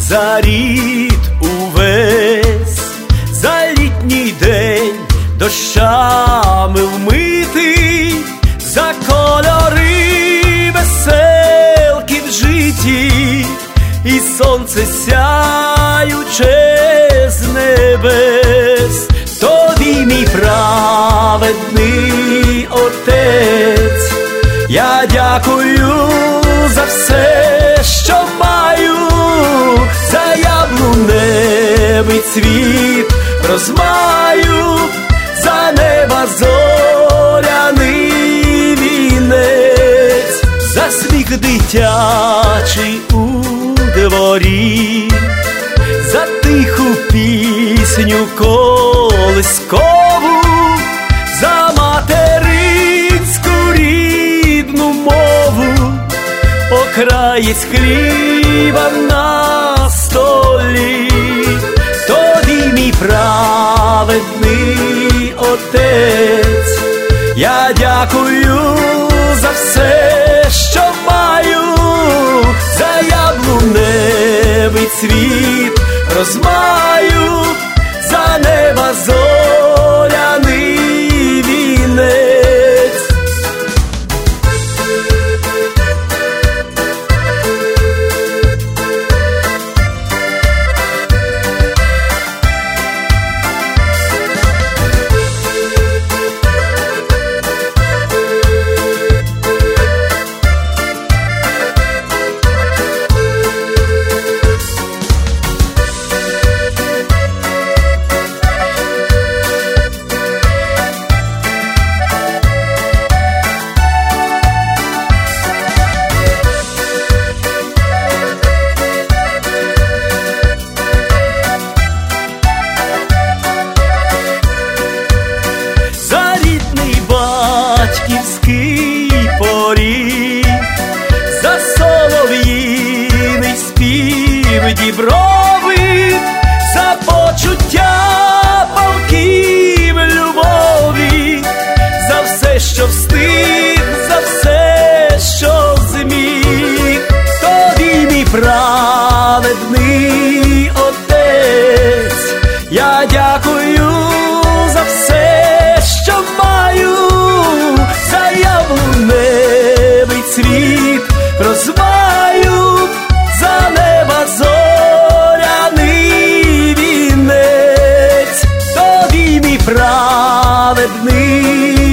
за рід увесь, за літній день дощами вмитий, за кольори веселки в житті, і сонце сяюче з небес. Тобі, мій праведний Отець, я дякую за все, що маю, за яблуневий цвіт розмаю, за неба зоряний вінець, за сміх дитячий у дворі, за тиху пісню колискову, за материнську рідну мову, окраєць хліба на столі. Тобі, мій праведний Отець, я дякую за все, що маю, за яблуневий цвіт розмаю, за неба зоряний вінець. Батьківський поріг, за солов'їний спів діброви, за почуття палків любові, за все, що встиг, за все, що зміг. Тобі, мій праведний Отець, я дякую за все, що маю, за яблуневий цвіт розмаю, за неба зоряний вінець. Тобі, мій праведний